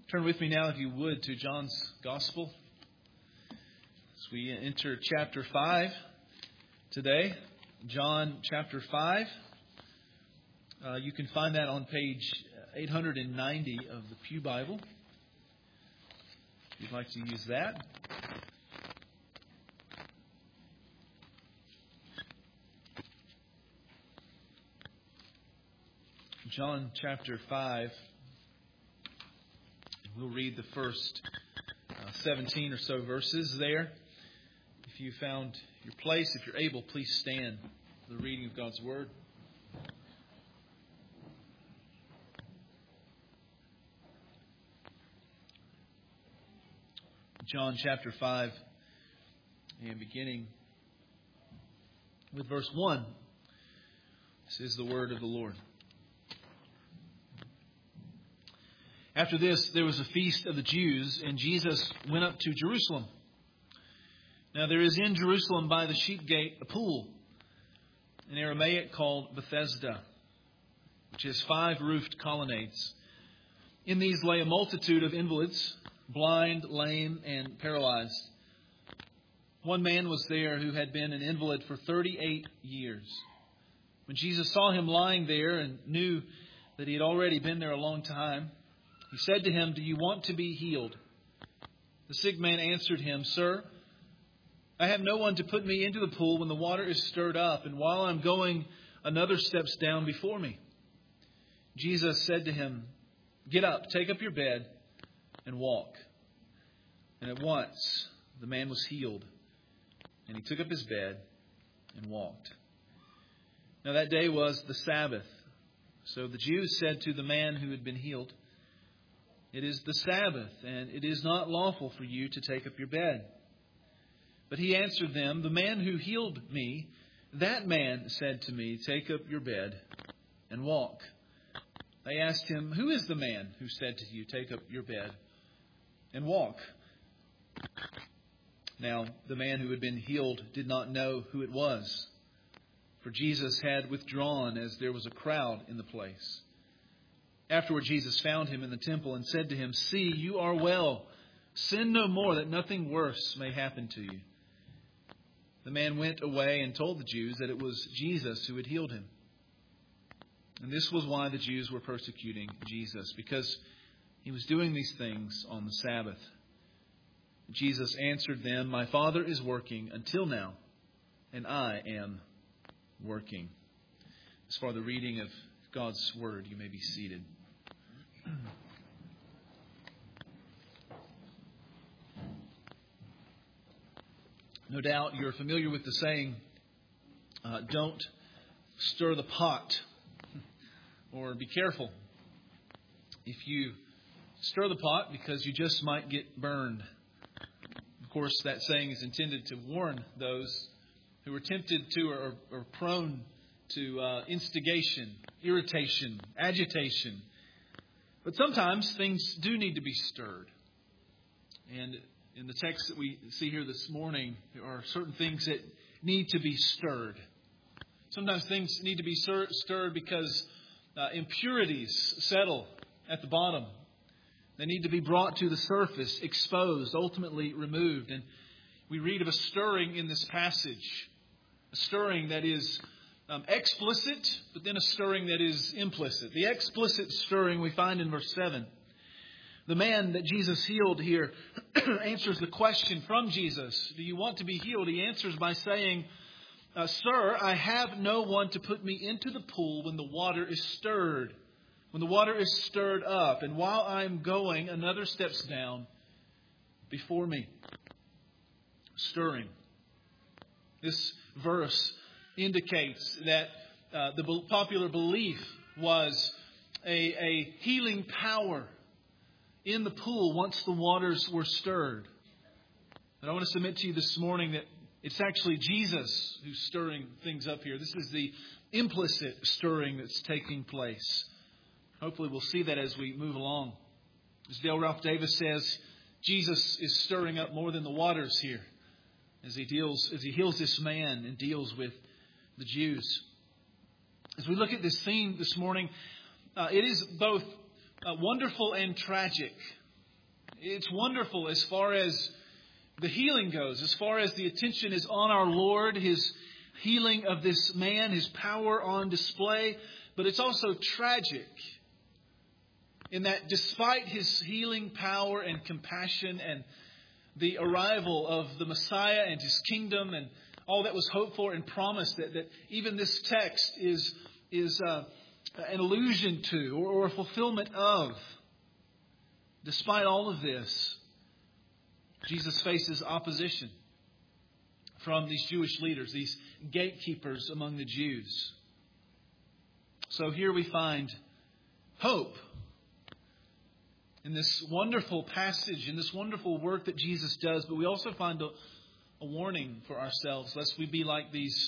Turn with me now, if you would, to John's Gospel. As we enter chapter 5 today. John chapter 5. You can find that on page 890 of the Pew Bible, if you'd like to use that. John chapter 5. We'll read the first 17 or so verses there. If you found your place, if you're able, please stand for the reading of God's Word. John chapter 5, and beginning with verse 1. This is the word of the Lord. After this, there was a feast of the Jews, and Jesus went up to Jerusalem. Now there is in Jerusalem by the sheep gate a pool, in Aramaic called Bethesda, which has 5 roofed colonnades. In these lay a multitude of invalids, blind, lame, and paralyzed. One man was there who had been an invalid for 38 years. When Jesus saw him lying there and knew that he had already been there a long time, He said to him, "Do you want to be healed?" The sick man answered him, "Sir, I have no one to put me into the pool when the water is stirred up, and while I'm going, another steps down before me." Jesus said to him, "Get up, take up your bed, and walk." And at once the man was healed, and he took up his bed and walked. Now that day was the Sabbath. So the Jews said to the man who had been healed, "It is the Sabbath, and it is not lawful for you to take up your bed." But he answered them, "The man who healed me, that man said to me, 'Take up your bed and walk.'" They asked him, "Who is the man who said to you, 'Take up your bed and walk'?" Now the man who had been healed did not know who it was, for Jesus had withdrawn as there was a crowd in the place. Afterward, Jesus found him in the temple and said to him, "See, you are well. Sin no more, that nothing worse may happen to you." The man went away and told the Jews that it was Jesus who had healed him. And this was why the Jews were persecuting Jesus, because he was doing these things on the Sabbath. Jesus answered them, "My Father is working until now, and I am working." As for the reading of God's Word, you may be seated. No doubt you're familiar with the saying, don't stir the pot, or be careful if you stir the pot, because you just might get burned. Of course, that saying is intended to warn those who are tempted to or are prone to instigation, irritation, agitation. But sometimes things do need to be stirred. And in the text that we see here this morning, there are certain things that need to be stirred. Sometimes things need to be stirred because impurities settle at the bottom. They need to be brought to the surface, exposed, ultimately removed. And we read of a stirring in this passage. A stirring that is explicit, but then a stirring that is implicit. The explicit stirring we find in verse 7. The man that Jesus healed here answers the question from Jesus, "Do you want to be healed?" He answers by saying, "Sir, I have no one to put me into the pool when the water is stirred. When the water is stirred up, and while I'm going, another steps down before me." Stirring. This verse indicates that the popular belief was a healing power in the pool once the waters were stirred. And I want to submit to you this morning that it's actually Jesus who's stirring things up here. This is the implicit stirring that's taking place. Hopefully we'll see that as we move along. As Dale Ralph Davis says, Jesus is stirring up more than the waters here as he heals this man and deals with the Jews. As we look at this theme this morning, it is both wonderful and tragic It's wonderful as far as the healing goes, as far as the attention is on our Lord, His healing of this man, His power on display. But it's also tragic in that despite His healing power and compassion and the arrival of the Messiah and His kingdom and all that was hoped for and promised, that even this text is an allusion to or a fulfillment of. Despite all of this, Jesus faces opposition from these Jewish leaders, these gatekeepers among the Jews. So here we find hope in this wonderful passage, in this wonderful work that Jesus does, but we also find a warning for ourselves, lest we be like these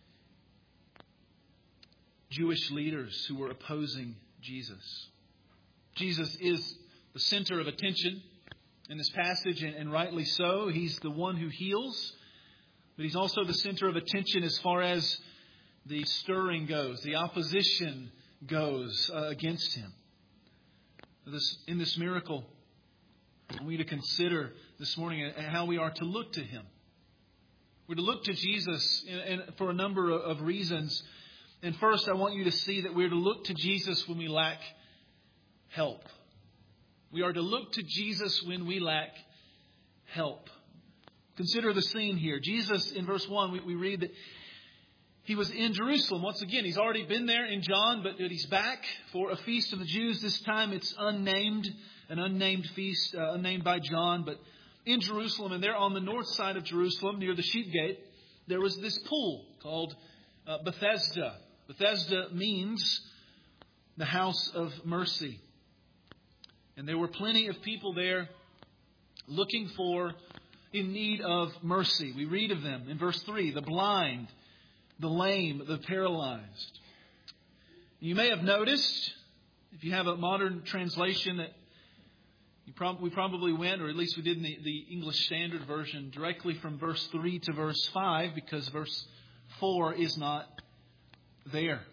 Jewish leaders who were opposing Jesus. Jesus is the center of attention in this passage, and rightly so. He's the one who heals, but He's also the center of attention as far as the stirring goes, the opposition goes against Him. In this miracle, we need to consider this morning how we are to look to Him. We're to look to Jesus for a number of reasons. And first, I want you to see that we're to look to Jesus when we lack help. We are to look to Jesus when we lack help. Consider the scene here. Jesus, in verse 1, we read that He was in Jerusalem. Once again, He's already been there in John, but He's back for a feast of the Jews. This time it's an unnamed feast, unnamed by John, but in Jerusalem. And there on the north side of Jerusalem, near the sheep gate, there was this pool called Bethesda. Bethesda means the house of mercy. And there were plenty of people there in need of mercy. We read of them in verse 3, the blind, the lame, the paralyzed. You may have noticed, if you have a modern translation, that we probably went, or at least we did in the English Standard Version, directly from verse 3 to verse 5, because verse 4 is not there.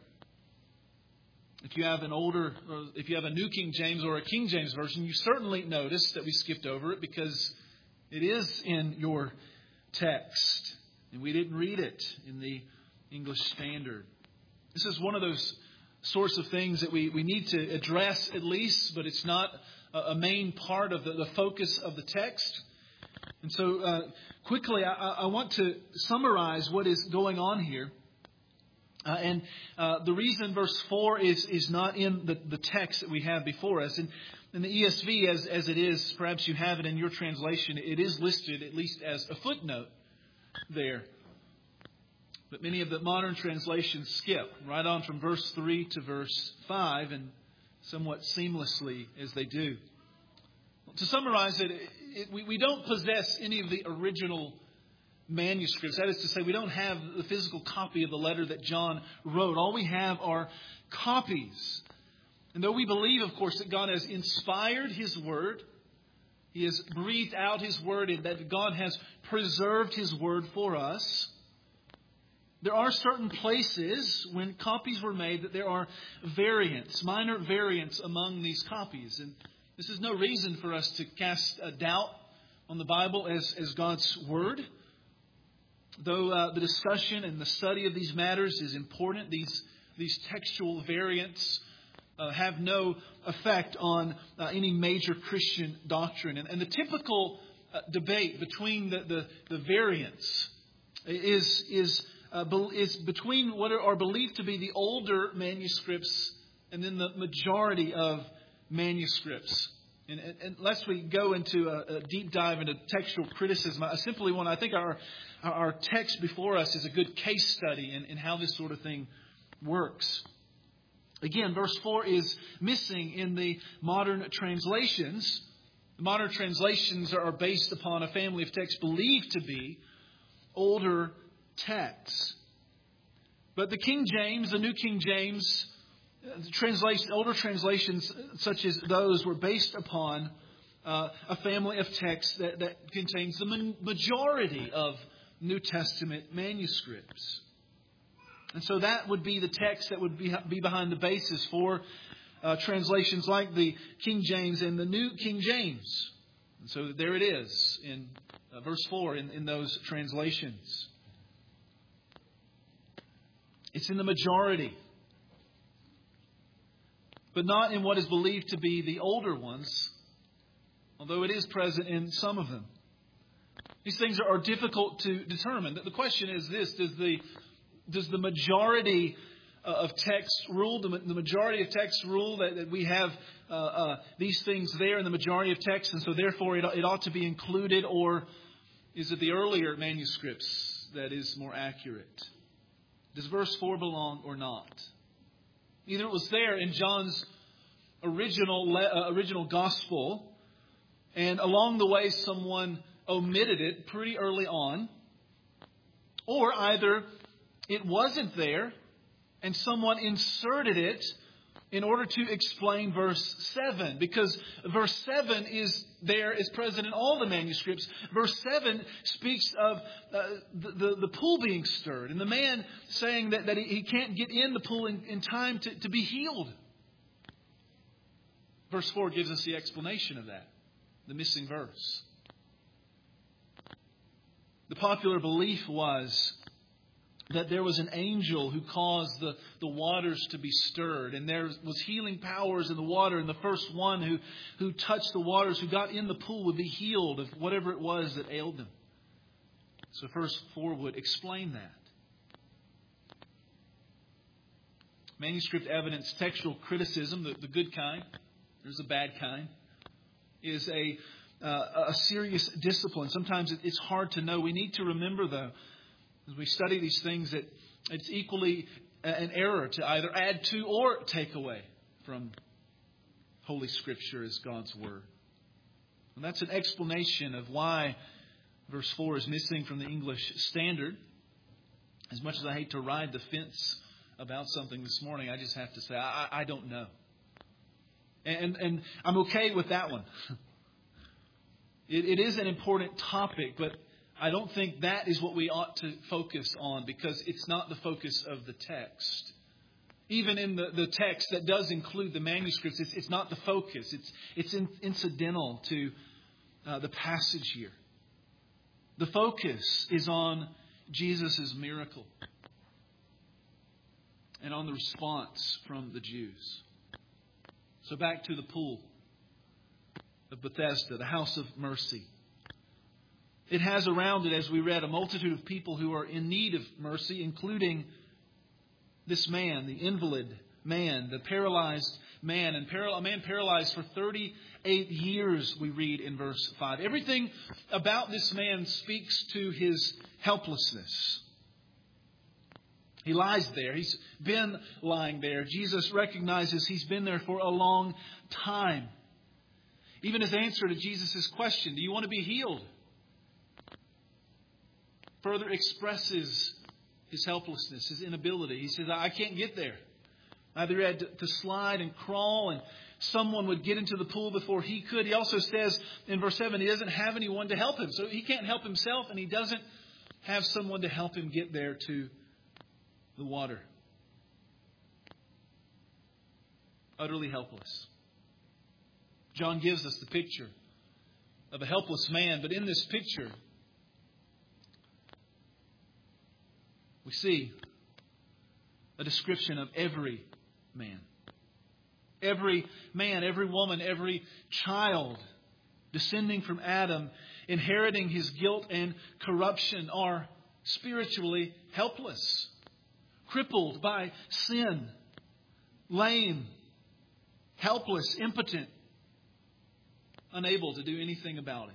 If you have a New King James or a King James Version, you certainly notice that we skipped over it because it is in your text. And we didn't read it in the English Standard. This is one of those sorts of things that we need to address at least, but it's not a main part of the focus of the text. And so quickly, I want to summarize what is going on here. And the reason verse 4 is not in the text that we have before us. And in the ESV, as it is, perhaps you have it in your translation, it is listed at least as a footnote there. But many of the modern translations skip right on from verse 3 to verse 5, and somewhat seamlessly as they do. To summarize it, we don't possess any of the original manuscripts. That is to say, we don't have the physical copy of the letter that John wrote. All we have are copies. And though we believe, of course, that God has inspired His Word, He has breathed out His Word, and that God has preserved His Word for us, there are certain places when copies were made that there are variants, minor variants among these copies. And this is no reason for us to cast a doubt on the Bible as God's Word. Though the discussion and the study of these matters is important, these textual variants have no effect on any major Christian doctrine. And the typical debate between the variants is between what are believed to be the older manuscripts and then the majority of manuscripts. And unless we go into a deep dive into textual criticism, I think our text before us is a good case study in how this sort of thing works. Again, verse 4 is missing in the modern translations. The modern translations are based upon a family of texts believed to be older texts. But the King James, the New King James, older translations such as those were based upon a family of texts that contains the majority of New Testament manuscripts. And so that would be the text that would be behind the basis for translations like the King James and the New King James. And so there it is in verse 4 in those translations. It's in the majority, but not in what is believed to be the older ones, although it is present in some of them. These things are difficult to determine. The question is this: does the majority of text rule? The majority of text rule that we have these things there in the majority of text, and so therefore it ought to be included, or is it the earlier manuscripts that is more accurate? Does verse 4 belong or not? Either it was there in John's original gospel, and along the way someone omitted it pretty early on, or either it wasn't there and someone inserted it in order to explain verse 7, because verse 7 is present in all the manuscripts. Verse 7 speaks of the pool being stirred and the man saying that he can't get in the pool in time to be healed. Verse 4 gives us the explanation of that, the missing verse. The popular belief was that there was an angel who caused the waters to be stirred, and there was healing powers in the water, and the first one who touched the waters, who got in the pool, would be healed of whatever it was that ailed them. So verse 4 would explain that. Manuscript evidence, textual criticism, the good kind, there's a bad kind, is a serious discipline. Sometimes it's hard to know. We need to remember, though, as we study these things, that it's equally an error to either add to or take away from Holy Scripture as God's Word. And that's an explanation of why verse 4 is missing from the English Standard. As much as I hate to ride the fence about something this morning, I just have to say, I don't know. And I'm okay with that one. It is an important topic, but I don't think that is what we ought to focus on, because it's not the focus of the text. Even in the text that does include the manuscripts, it's not the focus. It's incidental to the passage here. The focus is on Jesus' miracle and on the response from the Jews. So back to the pool of Bethesda, the house of mercy. It has around it, as we read, a multitude of people who are in need of mercy, including this man, the invalid man, the paralyzed man, and a man paralyzed for 38 years, we read in verse 5. Everything about this man speaks to his helplessness. He lies there. He's been lying there. Jesus recognizes he's been there for a long time. Even his answer to Jesus' question, do you want to be healed? Further expresses his helplessness, his inability. He says, I can't get there. Either he had to slide and crawl, and someone would get into the pool before he could. He also says in verse 7, he doesn't have anyone to help him. So he can't help himself, and he doesn't have someone to help him get there to the water. Utterly helpless. John gives us the picture of a helpless man, but in this picture, we see a description of every man. Every man, every woman, every child descending from Adam, inheriting his guilt and corruption, are spiritually helpless, crippled by sin, lame, helpless, impotent, unable to do anything about it.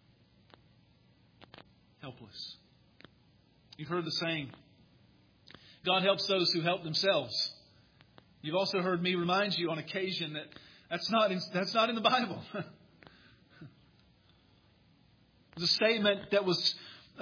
Helpless. You've heard the saying, God helps those who help themselves. You've also heard me remind you on occasion that that's not in the Bible. It's a statement that was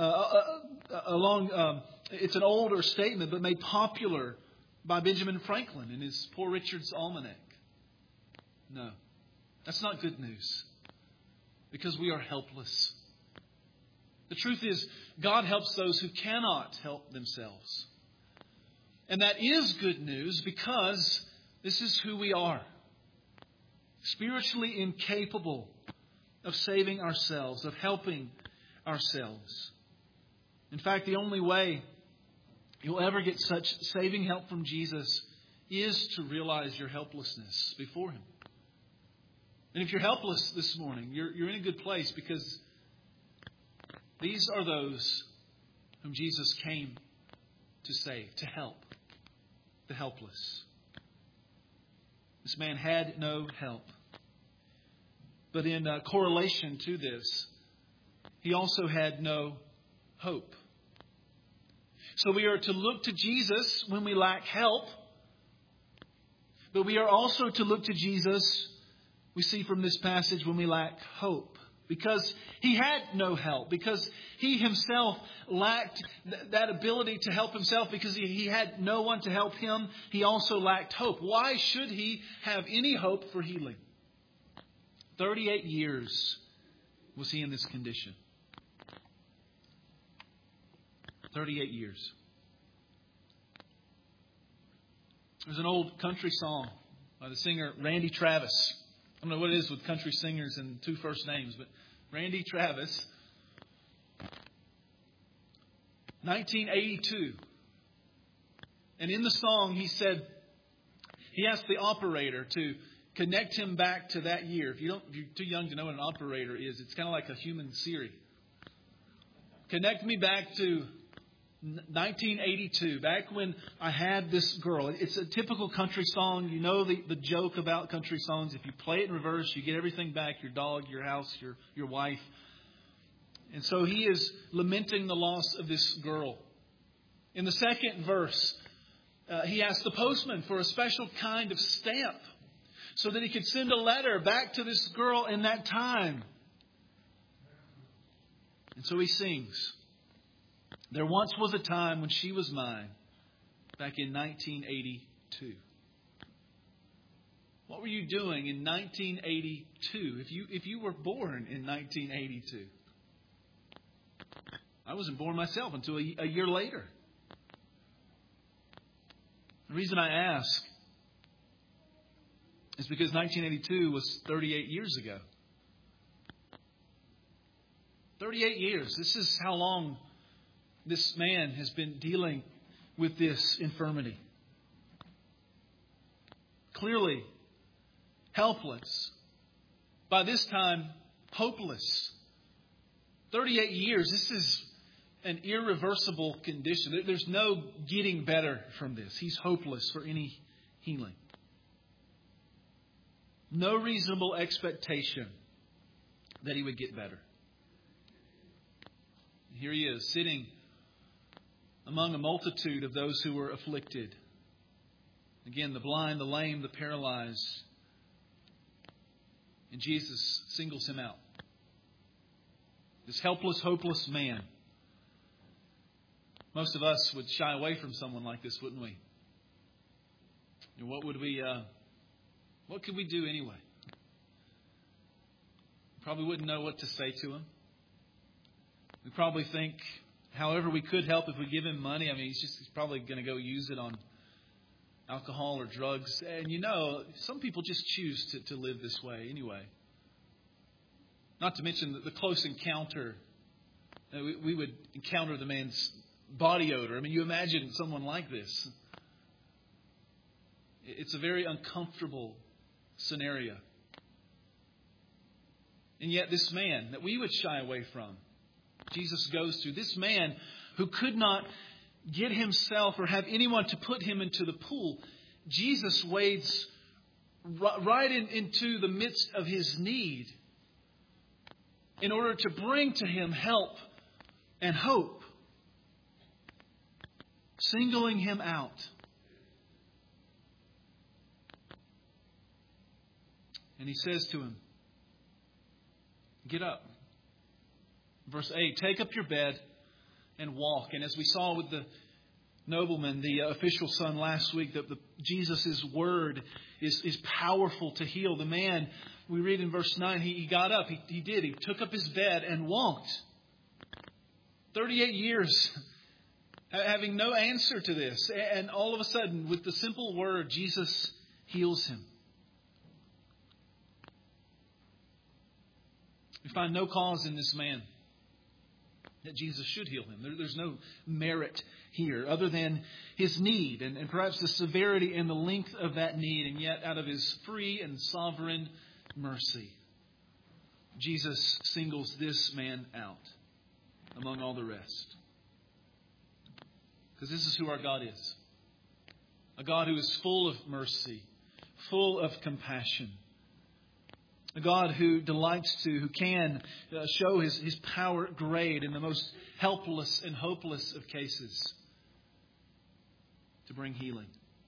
it's an older statement, but made popular by Benjamin Franklin in his Poor Richard's Almanac. No, that's not good news, because we are helpless. The truth is, God helps those who cannot help themselves. And that is good news, because this is who we are. Spiritually incapable of saving ourselves, of helping ourselves. In fact, the only way you'll ever get such saving help from Jesus is to realize your helplessness before Him. And if you're helpless this morning, you're in a good place, because these are those whom Jesus came to save, to help, the helpless. This man had no help. But in correlation to this, he also had no hope. So we are to look to Jesus when we lack help, but we are also to look to Jesus, we see from this passage, when we lack hope. Because he had no help, because he himself lacked that ability to help himself, because he had no one to help him. He also lacked hope. Why should he have any hope for healing? 38 years was he in this condition. 38 years. There's an old country song by the singer Randy Travis. I don't know what it is with country singers and two first names, but Randy Travis, 1982. And in the song, he said, he asked the operator to connect him back to that year. If you're too young to know what an operator is, it's kind of like a human Siri. Connect me back to 1982, back when I had this girl. It's a typical country song. You know the joke about country songs. If you play it in reverse, you get everything back: your dog, your house, your wife. And so he is lamenting the loss of this girl. In the second verse, he asked the postman for a special kind of stamp so that he could send a letter back to this girl in that time. And so he sings, "There once was a time when she was mine," back in 1982. What were you doing in 1982? If you were born in 1982? I wasn't born myself until a year later. The reason I ask is because 1982 was 38 years ago. 38 years. This is how long this man has been dealing with this infirmity. Clearly helpless. By this time, hopeless. 38 years. This is an irreversible condition. There's no getting better from this. He's hopeless for any healing. No reasonable expectation that he would get better. Here he is, sitting among a multitude of those who were afflicted. Again, the blind, the lame, the paralyzed. And Jesus singles him out. This helpless, hopeless man. Most of us would shy away from someone like this, wouldn't we? And what could we do anyway? Probably wouldn't know what to say to him. We probably think, however we could help, if we give him money, he's probably going to go use it on alcohol or drugs. And some people just choose to live this way anyway. Not to mention the close encounter. We would encounter the man's body odor. You imagine someone like this. It's a very uncomfortable scenario. And yet this man that we would shy away from, Jesus goes to. This man who could not get himself or have anyone to put him into the pool, Jesus wades right into the midst of his need in order to bring to him help and hope, singling him out. And he says to him, "Get up." Verse 8, "Take up your bed and walk." And as we saw with the nobleman, the official son last week, that Jesus' word is powerful to heal. The man, we read in verse 9, he got up. He did. He took up his bed and walked. 38 years having no answer to this. And all of a sudden, with the simple word, Jesus heals him. We find no cause in this man that Jesus should heal him. There's no merit here other than his need and perhaps the severity and the length of that need. And yet out of His free and sovereign mercy, Jesus singles this man out among all the rest. Because this is who our God is. A God who is full of mercy, full of compassion. A God who who can show His power great in the most helpless and hopeless of cases to bring healing.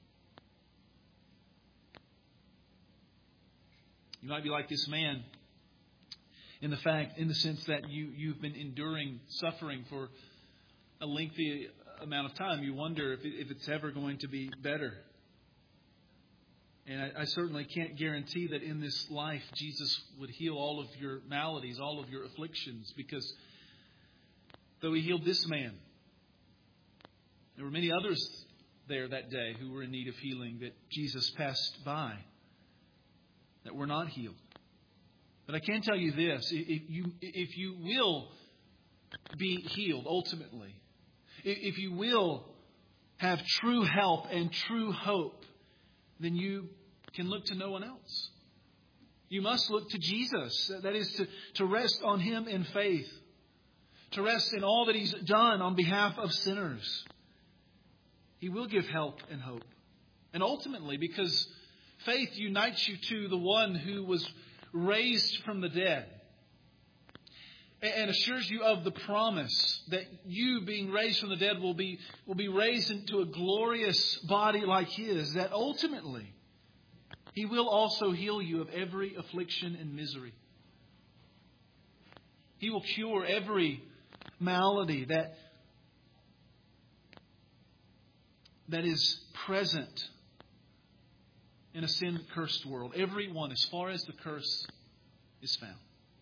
You might be like this man in the sense that you've been enduring suffering for a lengthy amount of time. You wonder if it's ever going to be better. And I certainly can't guarantee that in this life Jesus would heal all of your maladies, all of your afflictions, because though He healed this man, there were many others there that day who were in need of healing that Jesus passed by that were not healed. But I can tell you this, if you will be healed ultimately, if you will have true help and true hope, then you can look to no one else. You must look to Jesus. That is to rest on Him in faith. To rest in all that He's done on behalf of sinners. He will give help and hope. And ultimately, because faith unites you to the one who was raised from the dead and assures you of the promise that you, being raised from the dead, will be raised into a glorious body like His, that ultimately He will also heal you of every affliction and misery. He will cure every malady that is present in a sin-cursed world. Every one, as far as the curse is found.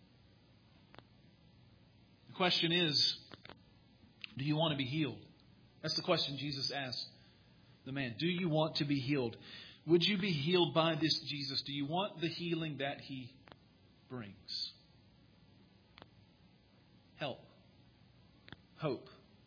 The question is, do you want to be healed? That's the question Jesus asked the man. Do you want to be healed? Would you be healed by this Jesus? Do you want the healing that He brings? Help. Hope.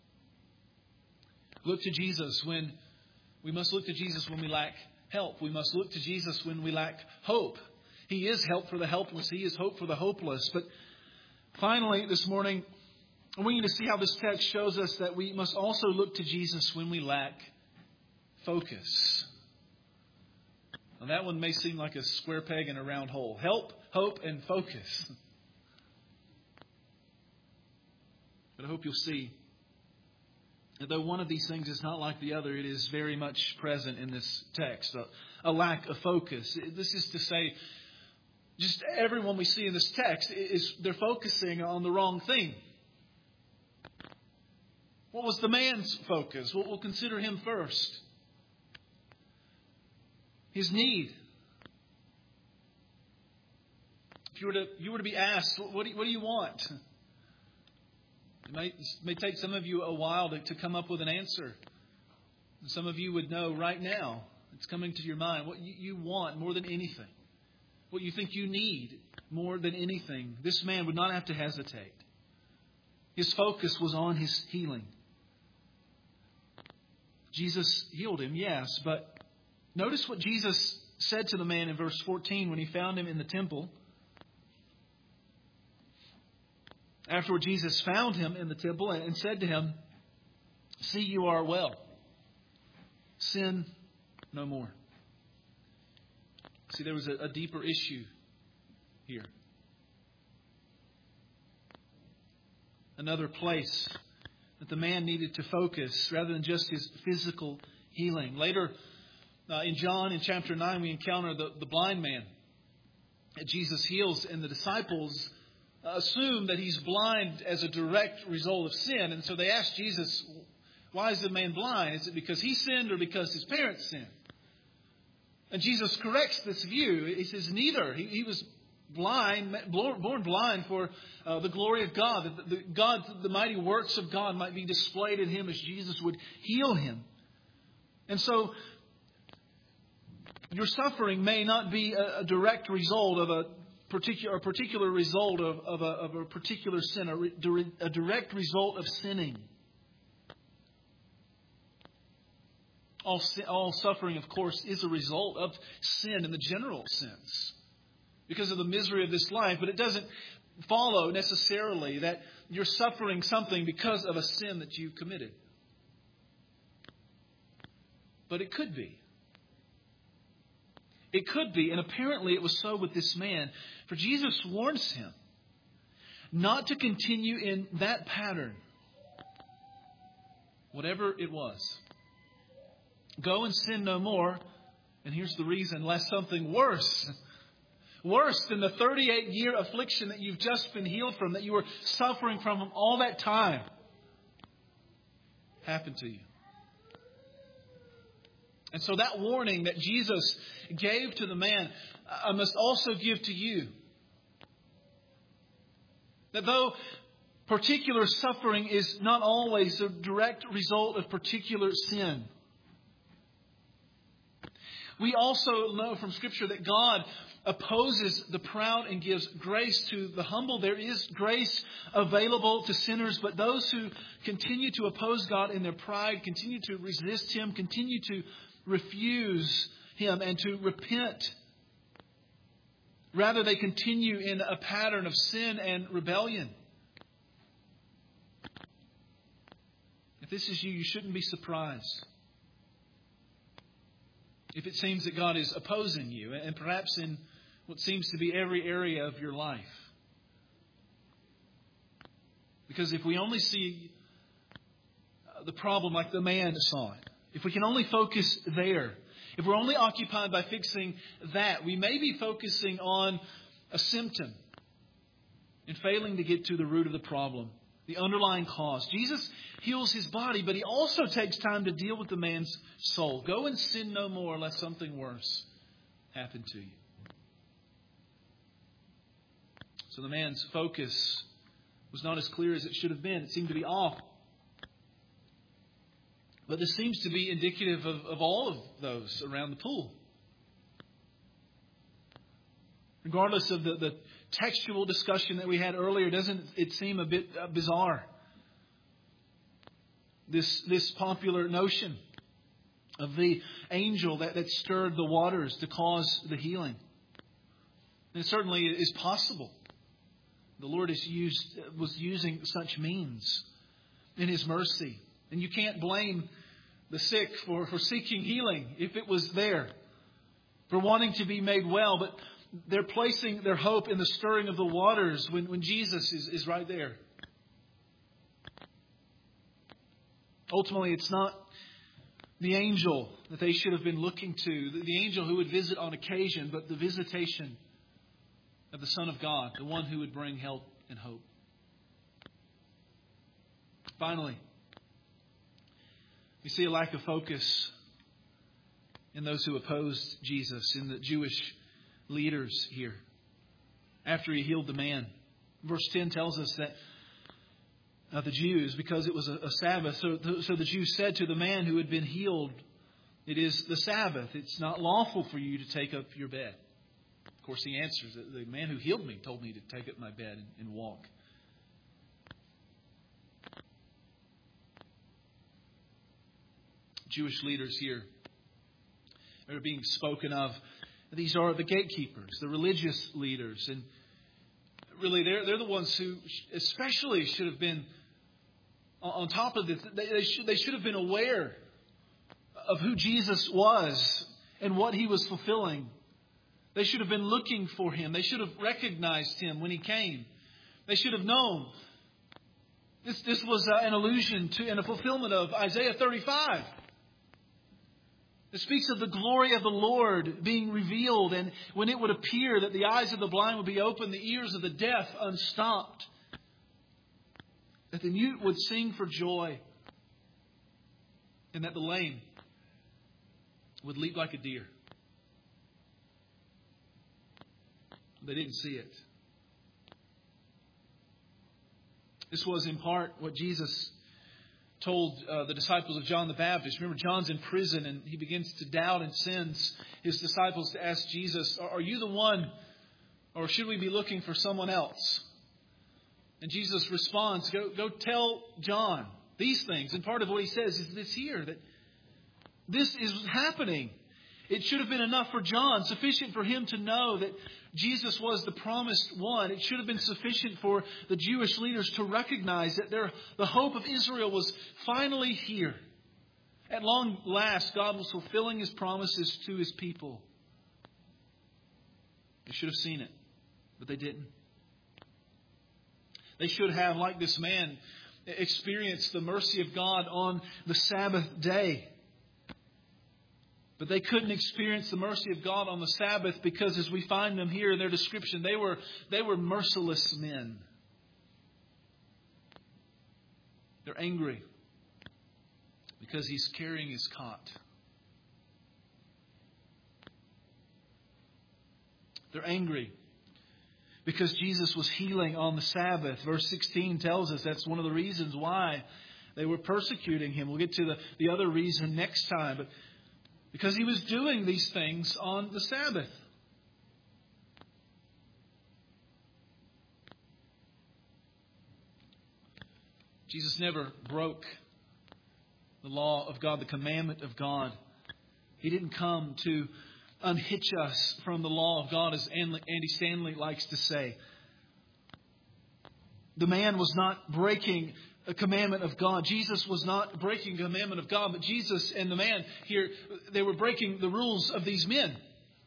Look to Jesus when we must look to Jesus when we lack help. We must look to Jesus when we lack hope. He is help for the helpless. He is hope for the hopeless. But finally, this morning, I want you to see how this text shows us that we must also look to Jesus when we lack focus. Now, that one may seem like a square peg in a round hole. Help, hope, and focus. But I hope you'll see that though one of these things is not like the other, it is very much present in this text. A lack of focus. This is to say, just everyone we see in this text, they're focusing on the wrong thing. What was the man's focus? We'll consider him first. His need. If you were to be asked, what do you want? It may take some of you a while to come up with an answer. And some of you would know right now. It's coming to your mind. What you want more than anything. What you think you need more than anything. This man would not have to hesitate. His focus was on his healing. Jesus healed him, yes, but notice what Jesus said to the man in verse 14 when He found him in the temple. Afterward, Jesus found him in the temple and said to him, "See, you are well. Sin no more." See, there was a deeper issue here. Another place that the man needed to focus rather than just his physical healing. Later in John, in chapter 9, we encounter the blind man that Jesus heals, and the disciples assume that he's blind as a direct result of sin. And so they ask Jesus, why is the man blind? Is it because he sinned or because his parents sinned? And Jesus corrects this view. He says neither. He was blind, born blind for the glory of God. That the mighty works of God might be displayed in him as Jesus would heal him. And so your suffering may not be a direct result of a a particular result of a particular sin, a direct result of sinning. All suffering, of course, is a result of sin in the general sense, because of the misery of this life. But it doesn't follow necessarily that you're suffering something because of a sin that you committed. But it could be. It could be, and apparently it was so with this man. For Jesus warns him not to continue in that pattern, whatever it was. Go and sin no more. And here's the reason, lest something worse than the 38-year affliction that you've just been healed from, that you were suffering from all that time, happen to you. And so that warning that Jesus gave to the man, I must also give to you. That though particular suffering is not always a direct result of particular sin, we also know from Scripture that God opposes the proud and gives grace to the humble. There is grace available to sinners, but those who continue to oppose God in their pride, continue to resist Him, continue to refuse Him and to repent, rather they continue in a pattern of sin and rebellion. If this is you, you shouldn't be surprised if it seems that God is opposing you, and perhaps in what seems to be every area of your life. Because if we only see the problem like the man saw it, if we can only focus there, if we're only occupied by fixing that, we may be focusing on a symptom and failing to get to the root of the problem, the underlying cause. Jesus heals his body, but He also takes time to deal with the man's soul. Go and sin no more, lest something worse happen to you. So the man's focus was not as clear as it should have been. It seemed to be off. But this seems to be indicative of all of those around the pool. Regardless of the textual discussion that we had earlier, doesn't it seem a bit bizarre? This popular notion of the angel that stirred the waters to cause the healing. And it certainly is possible. The Lord was using such means in His mercy. And you can't blame the sick for seeking healing if it was there, for wanting to be made well. But they're placing their hope in the stirring of the waters when Jesus is right there. Ultimately, it's not the angel that they should have been looking to, the angel who would visit on occasion, but the visitation of the Son of God, the one who would bring help and hope. Finally, we see a lack of focus in those who opposed Jesus, in the Jewish leaders here, after He healed the man. Verse 10 tells us that the Jews, because it was a Sabbath, so the Jews said to the man who had been healed, "It is the Sabbath. It's not lawful for you to take up your bed." Of course, he answers, "The man who healed me told me to take up my bed and walk." Jewish leaders here are being spoken of. These are the gatekeepers, the religious leaders. And really, they're the ones who especially should have been on top of this. They should have been aware of who Jesus was and what He was fulfilling. They should have been looking for Him. They should have recognized Him when He came. They should have known. This was an allusion to and a fulfillment of Isaiah 35. It speaks of the glory of the Lord being revealed, and when it would appear that the eyes of the blind would be opened, the ears of the deaf unstopped, that the mute would sing for joy, and that the lame would leap like a deer. They didn't see it. This was in part what Jesus told the disciples of John the Baptist. Remember, John's in prison and he begins to doubt and sends his disciples to ask Jesus, "Are you the one Or should we be looking for someone else? And Jesus responds, go tell John these things. And part of what he says is this here, that this is happening. It should have been enough for John, sufficient for him to know that Jesus was the promised one. It should have been sufficient for the Jewish leaders to recognize that the hope of Israel was finally here. At long last, God was fulfilling His promises to His people. They should have seen it, but they didn't. They should have, like this man, experienced the mercy of God on the Sabbath day. But they couldn't experience the mercy of God on the Sabbath because, as we find them here in their description, they were merciless men. They're angry because he's carrying his cot. They're angry because Jesus was healing on the Sabbath. Verse 16 tells us that's one of the reasons why they were persecuting him. We'll get to the other reason next time. But because he was doing these things on the Sabbath. Jesus never broke the law of God, the commandment of God. He didn't come to unhitch us from the law of God, as Andy Stanley likes to say. The man was not breaking a commandment of God. Jesus was not breaking a commandment of God, but Jesus and the man here, they were breaking the rules of these men.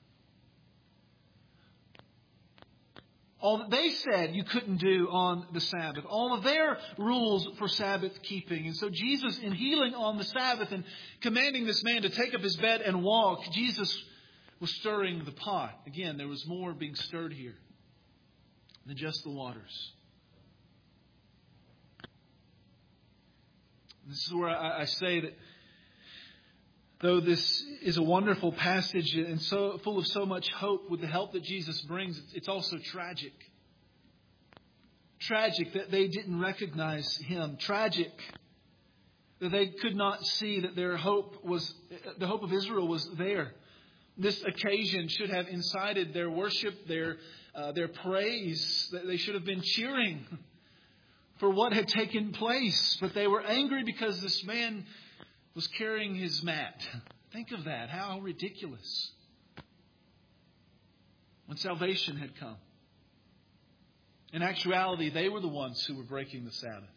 All that they said you couldn't do on the Sabbath. All of their rules for Sabbath keeping. And so Jesus, in healing on the Sabbath and commanding this man to take up his bed and walk, Jesus was stirring the pot. Again, there was more being stirred here than just the waters. This is where I say that though this is a wonderful passage and so full of so much hope with the help that Jesus brings, it's also tragic. Tragic that they didn't recognize Him. Tragic that they could not see that the hope of Israel was there. This occasion should have incited their worship, their praise. They should have been cheering for what had taken place. But they were angry because this man was carrying his mat. Think of that. How ridiculous. When salvation had come. In actuality, they were the ones who were breaking the Sabbath.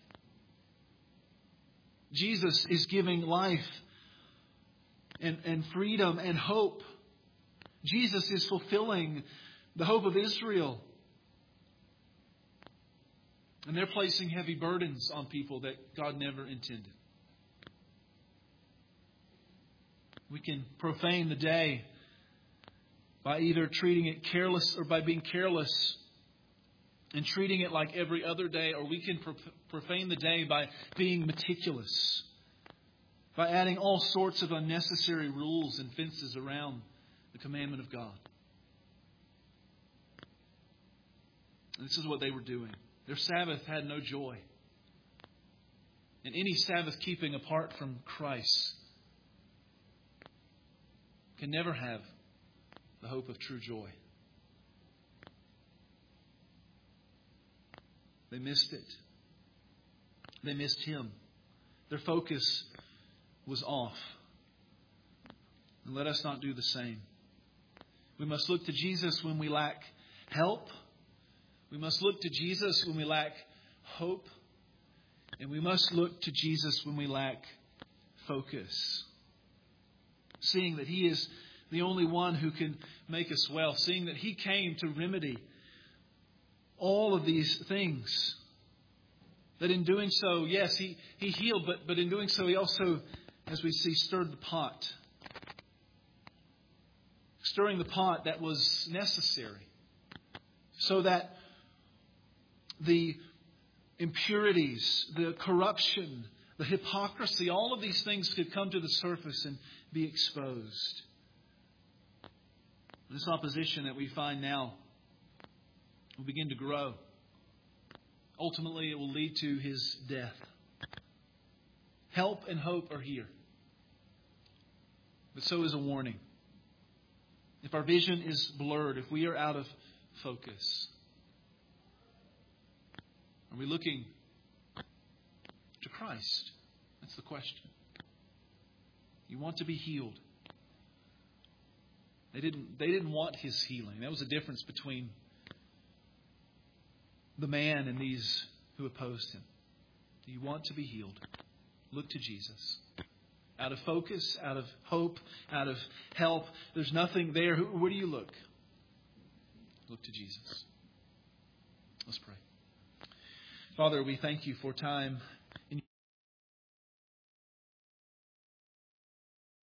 Jesus is giving life and freedom and hope. Jesus is fulfilling the hope of Israel. And they're placing heavy burdens on people that God never intended. We can profane the day by either treating it careless or by being careless and treating it like every other day, or we can profane the day by being meticulous, by adding all sorts of unnecessary rules and fences around the commandment of God. And this is what they were doing. Their Sabbath had no joy. And any Sabbath keeping apart from Christ can never have the hope of true joy. They missed it. They missed Him. Their focus was off. And let us not do the same. We must look to Jesus when we lack help. We must look to Jesus when we lack hope. And we must look to Jesus when we lack focus. Seeing that He is the only one who can make us well. Seeing that He came to remedy all of these things. That in doing so, yes, He healed, but in doing so He also, as we see, stirred the pot. Stirring the pot that was necessary. So that the impurities, the corruption, the hypocrisy, all of these things could come to the surface and be exposed. This opposition that we find now will begin to grow. Ultimately, it will lead to His death. Help and hope are here. But so is a warning. If our vision is blurred, if we are out of focus? Are we looking to Christ? That's the question. You want to be healed. They didn't want His healing. That was the difference between the man and these who opposed Him. Do you want to be healed? Look to Jesus. Out of focus, out of hope, out of help. There's nothing there. Where do you look? Look to Jesus. Let's pray. Father, we thank You for time